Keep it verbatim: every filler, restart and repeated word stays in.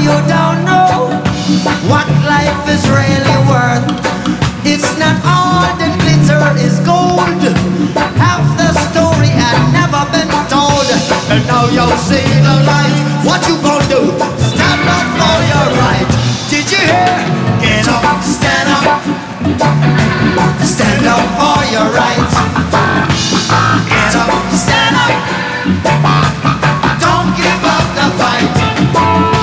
you don't know what life is really worth. It's not all that glitter is gold. Half the story had never been told, and now you see the light. What you